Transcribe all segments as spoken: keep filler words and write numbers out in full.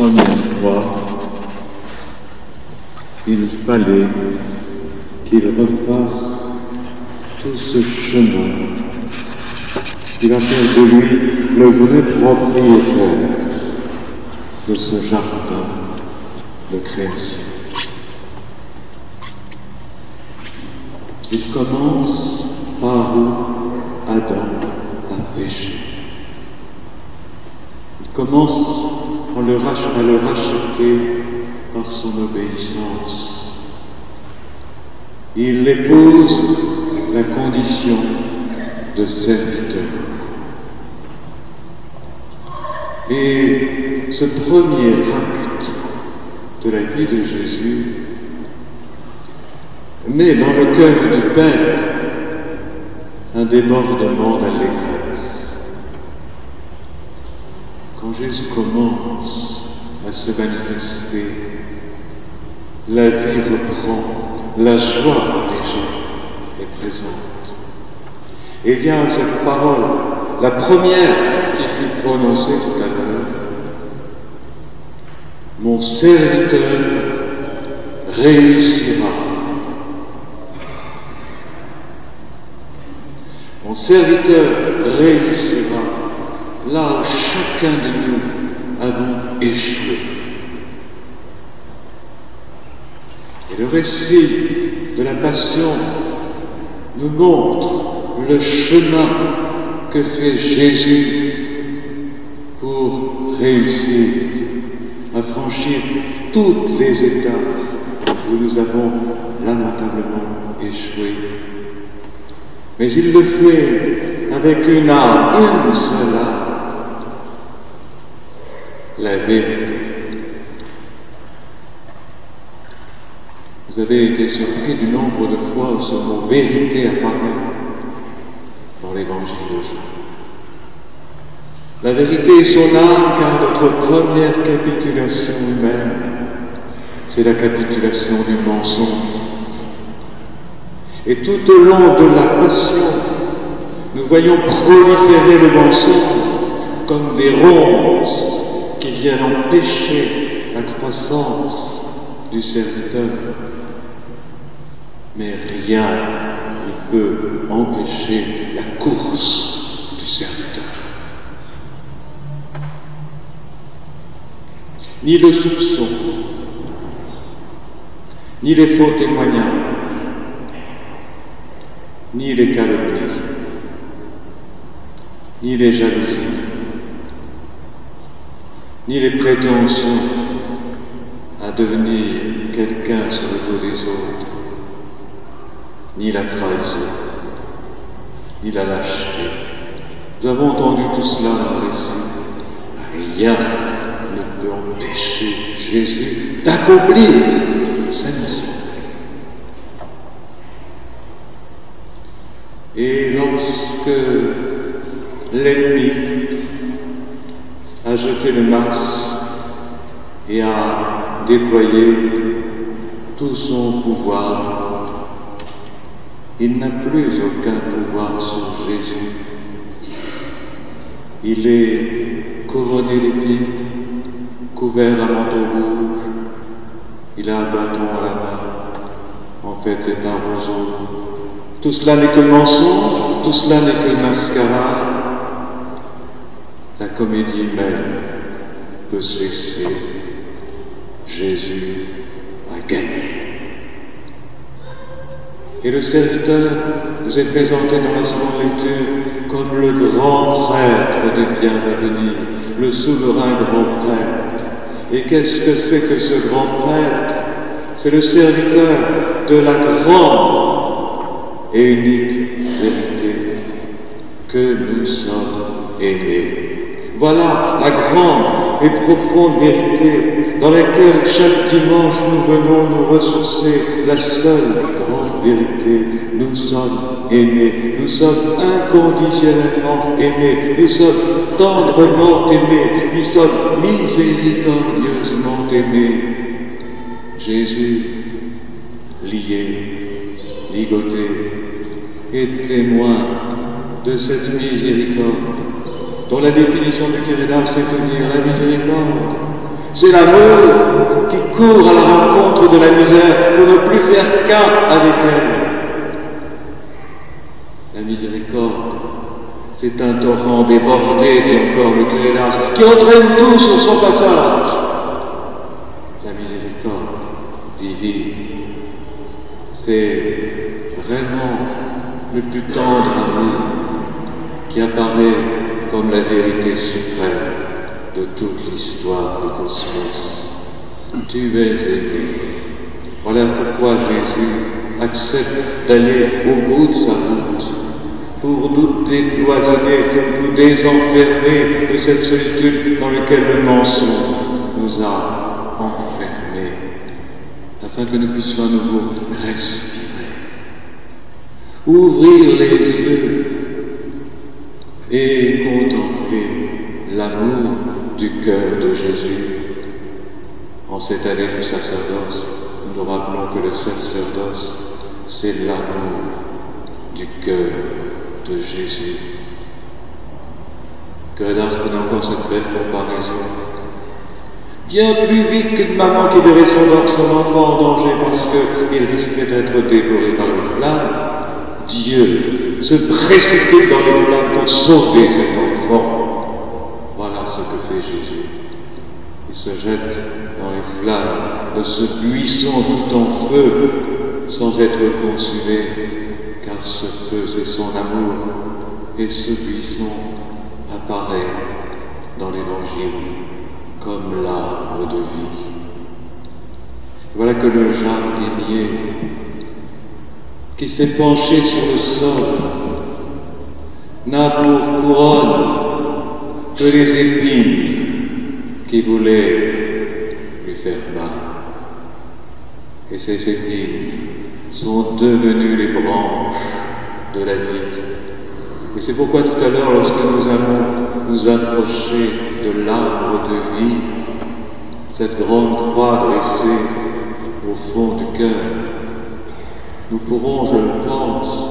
première fois, il fallait qu'il refasse tout ce chemin qui va faire de lui le vrai propriétaire de ce jardin de création. Il commence par où Adam a péché. Il commence en le rach- à le racheter par son obéissance. Il épouse la condition de serviteur. Et ce premier acte de la vie de Jésus met dans le cœur du Père un débordement d'allégresse. Quand Jésus commence à se manifester, la vie reprend, la joie déjà est présente. Et vient cette parole, la première qui fut prononcée tout à l'heure: mon serviteur réussira. Mon serviteur réussira là où chacun de nous avons échoué. Et le récit de la Passion nous montre le chemin que fait Jésus pour réussir à franchir toutes les étapes où nous avons lamentablement échoué. Mais il le fait avec une âme, une seule âme, la vérité. Vous avez été surpris du nombre de fois où ce mot vérité apparaît dans l'évangile de Jean. La vérité est son âme, car notre première capitulation humaine, c'est la capitulation du mensonge. Et tout au long de la Passion, nous voyons proliférer le mensonge comme des ronces qui viennent empêcher la croissance du serviteur. Mais rien ne peut empêcher la course du serviteur. Ni le soupçon, ni les faux témoignages, ni les calomnies, ni les jalousies, ni les prétentions à devenir quelqu'un sur le dos des autres, ni la trahison, ni la lâcheté. Nous avons entendu tout cela dans le récit. Rien ne peut empêcher Jésus d'accomplir sa mission. Et lorsque l'ennemi a jeté le masque et a déployé tout son pouvoir, il n'a plus aucun pouvoir sur Jésus. Il est couronné d'épines, couvert d'un manteau rouge, il a un bâton à la main, en fait c'est un roseau. Tout cela n'est que mensonge, tout cela n'est que mascarade. La comédie même peut cesser. Jésus a gagné. Et le serviteur nous est présenté dans la seconde lecture comme le grand prêtre des biens à venir, le souverain grand prêtre. Et qu'est-ce que c'est que ce grand prêtre? C'est le serviteur de la grande et unique vérité, que nous sommes aimés. Voilà la grande et profonde vérité dans laquelle chaque dimanche nous venons nous ressourcer, la seule grande vérité. Nous sommes aimés, nous sommes inconditionnellement aimés, nous sommes tendrement aimés, nous sommes miséricordieusement aimés. Jésus, lié, ligoté, est témoin de cette miséricorde, dont la définition du Kérédas, c'est de dire la miséricorde C'est l'amour qui court à la rencontre de la misère pour ne plus faire qu'un avec elle. La miséricorde, c'est un torrent débordé, dit encore le curé d'Ars, qui entraîne tout sur son passage. La miséricorde divine, c'est vraiment le plus tendre amour qui apparaît comme la vérité suprême de toute l'histoire du cosmos. Tu es aimé. Voilà pourquoi Jésus accepte d'aller au bout de sa route pour nous décloisonner, nous désenfermer de cette solitude dans laquelle le mensonge nous a enfermés, afin que nous puissions à nouveau respirer, ouvrir les yeux et contempler l'amour du cœur de Jésus. En cette année du sacerdoce, nous nous rappelons que le sacerdoce, c'est l'amour du cœur de Jésus. Que d'Ars prenait encore cette belle comparaison. Bien plus vite qu'une maman qui verrait son, son enfant en danger parce qu'il risquait d'être dévoré par une flamme, Dieu se précipite dans les flammes pour sauver cet enfant. Voilà ce que fait Jésus. Il se jette dans les flammes de ce buisson tout en feu sans être consumé, car ce feu c'est son amour et ce buisson apparaît dans l'Évangile comme l'arbre de vie. Voilà que le jardinier qui s'est penché sur le sol n'a pour couronne que les épines qui voulaient lui faire mal. Et ces épines sont devenues les branches de la vie. Et c'est pourquoi tout à l'heure, lorsque nous allons nous approcher de l'arbre de vie, cette grande croix dressée au fond du cœur, nous pourrons, je le pense,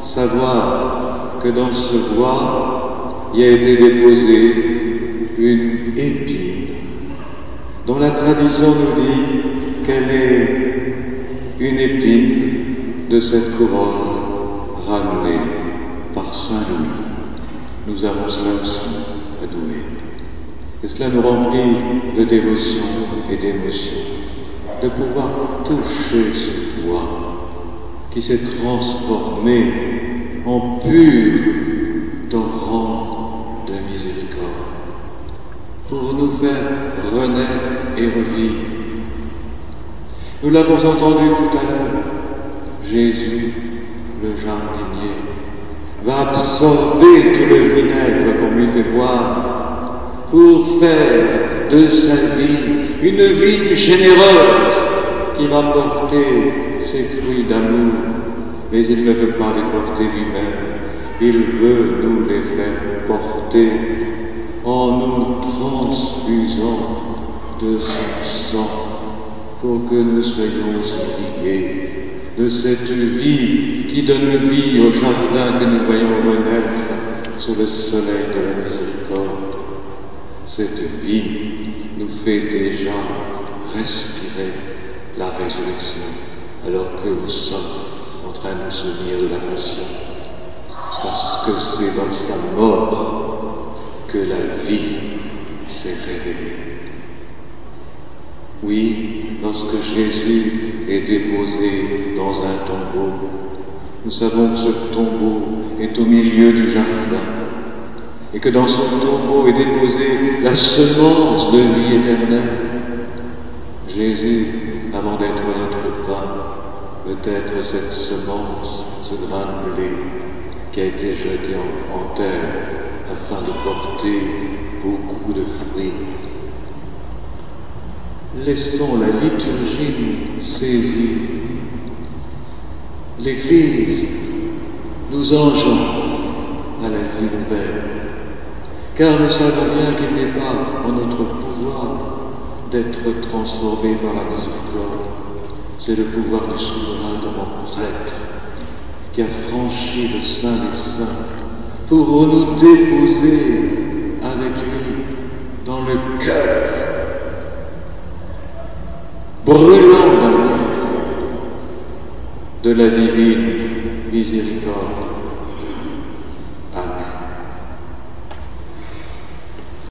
savoir que dans ce bois y a été déposée une épine dont la tradition nous dit qu'elle est une épine de cette couronne ramenée par Saint Louis. Nous avons cela aussi à Douai. Et cela nous remplit de dévotion et d'émotion, de pouvoir toucher ce bois qui s'est transformé en pur torrent de miséricorde, pour nous faire renaître et revivre. Nous l'avons entendu tout à l'heure, Jésus, le jardinier, va absorber tout le vinaigre qu'on lui fait boire pour faire de sa vie une vie généreuse qui va porter ses fruits d'amour, mais il ne veut pas les porter lui-même, il veut nous les faire porter en nous transfusant de son sang pour que nous soyons irrigués de cette vie qui donne vie au jardin que nous voyons renaître sous le soleil de la miséricorde. Cette vie nous fait déjà respirer la résurrection, alors que nous sommes en train de nous souvenir de la passion, parce que c'est dans sa mort que la vie s'est révélée. Oui, lorsque Jésus est déposé dans un tombeau, nous savons que ce tombeau est au milieu du jardin, et que dans son tombeau est déposée la semence de vie éternelle. Jésus, avant d'être notre pain, peut-être cette semence, ce grain de blé qui a été jeté en, en terre afin de porter beaucoup de fruits. Laissons la liturgie nous saisir. L'Église nous engendre à la vie nouvelle, car nous savons bien qu'il n'est pas en notre pouvoir d'être transformés par la miséricorde. C'est le pouvoir du souverain grand prêtre qui a franchi le Saint des Saints pour nous déposer avec lui dans le cœur brûlant d'amour de la divine miséricorde.